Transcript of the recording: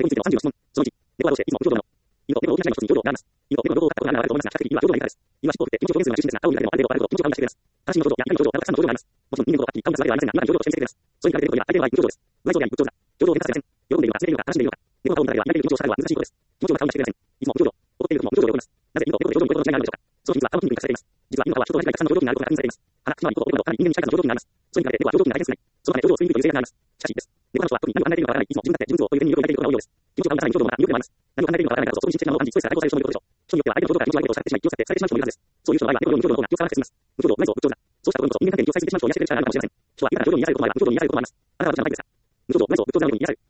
についての30の質問。その1、猫はどうしていつも無表情なの？犬と猫の大きな社員の一つに表情があるます。犬と猫の両方があると思いますが、比較的犬は表情がいいからです。犬は尻尾を振って気持ちを表現するのが中心ですが、顔を見られるのはある程度気持ちを表現してくれます。話の表情や相手の表情、たくさんの表情があります。もちろん人間のことは人間が顔を出すわけではありませんが、中に表情を示してくれます。それに比べて猫や相手の場合、無表情です。不愛想であり仏頂だ。表情を変化させません。喜んでいるのか、焦っているのか、悲しんでいるのか。猫の顔を見ただけでは見られる表情をしたのは難しいことです。気持ちを顔に出してくれません。いつも無表情。怒っている時も無表情で怒ります。なぜ犬と猫と表情にこういうことの違いがあるのでしょうか。その秘密は顔の筋肉に隠されています。実は犬の顔は人と同じくらいたくさんの表情になることが確認されています。鼻、つまり犬と猫などかなり人間に近い数の表情になります。それに比べて猫は表情筋が大変少ない。そのため表情を作りにくいという性があります。しかしです。猫の人は特に何を考えているのかわからない。いつも自分だって自分をという点に身を置いていることが多いようです。気持ちを顔に出さない表情もまた魅力でもあります。何を考えているのかわからないからこそ、そういう親切なものを感じ、ストレスが解放される人もいることでしょう。人によっては相手の表情から気持ち悪いことをされてしまい、気を使ってされてしまう人もいるはずです。そういう人の場合は猫のように無表情の方が気を使わなくて済みます。無表情、不愛想、仏頂だ。そうしたところこそ人間関係に気を使いすぎてしまう人を癒してくれる力があるかもしれません。人は豊かな表情に癒されることもあれば無表情に癒されることもあります。あなたは私のタイプですか？無表情、不愛想、仏頂なように癒される。